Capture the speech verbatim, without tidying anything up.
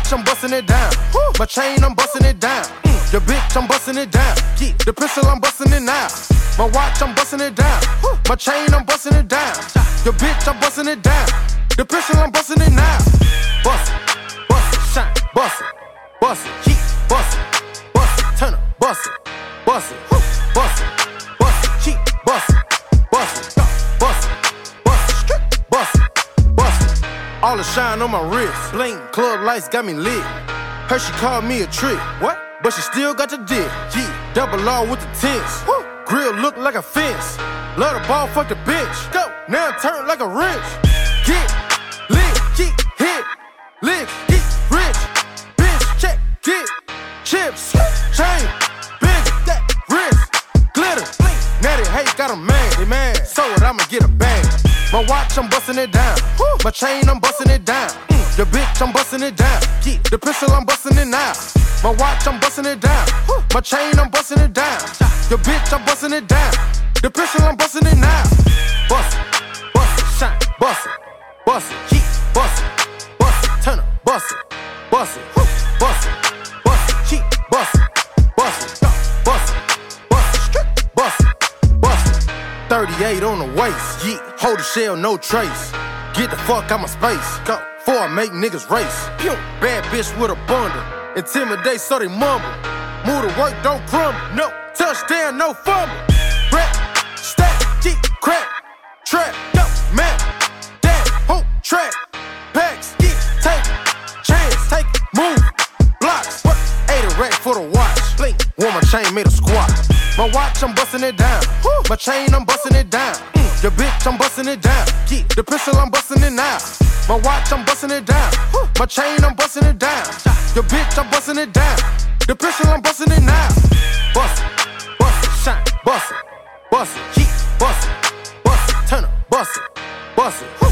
watch, I'm busting it down. Woo. My chain, I'm busting it down. Mm. Your bitch, I'm busting it down. Yeah. The pistol, I'm busting it now. My watch, I'm busting it down. Woo. My chain, I'm busting it down. Your bitch, I'm busting it down. The pistol, I'm busting it now. Bust it, bust it, shine, bust it, bust it, keep, bust it, bust it, turn up, bust it, bust it, bust it, bust it, keep, bust it, bust it, bust it, bust it, strip, bust it, bust it. All the shine on my wrist, bling, club lights got me lit. Heard she called me a trick, what? But she still got the dick, yeah. Double R with the tents, woo. Grill look like a fence. Love the ball, fuck the bitch. Go, now turn like a wrench. Get lit, get hit, lick, get rich. Bitch, check, get chips, chain, big, that wrist, glitter. Natty hate got a man, they mad. So what, I'ma get a bang. My watch, I'm busting it down. Woo. My chain, I'm busting it down. Mm. The bitch, I'm busting it down. Yeah. The pistol, I'm busting it now. My watch, I'm busting it down. Woo. My chain, I'm busting it down. Your bitch, I'm busting it down. The pistol, I'm busting it now. Bust it, bust it, shine, bust it, bust it, keep, bust it, bust it, turn up, bust it, bust it, bust it, bust it, keep, bust it, bust it, bust it, bust it, strip, bust it, bust it. thirty-eight on the waist, yeah. Hold the shell, no trace. Get the fuck out my space, go. Before I make niggas race. Pew. Bad bitch with a bundle. Intimidate so they mumble. Move to work, don't crumble. No touchdown, no fumble. Rap, stack, get crack, trap, yo, man, dad, hoop, track, packs, get, take, chance, take, move, blocks, work, eight a rack for the watch, blink, one my chain made a squat. My watch, I'm busting it down. Woo. My chain, I'm busting it down. Mm. Your bitch, I'm busting it down. Yeah. The pistol, I'm busting it now. My watch, I'm busting it down. Woo. My chain, I'm busting it down. Your bitch, I'm busting it down. The pistol, I'm busting it now. Bust it, bust it, shine, bust it, bust it, keep, bust it, bust it, turn up, bust it, bust it.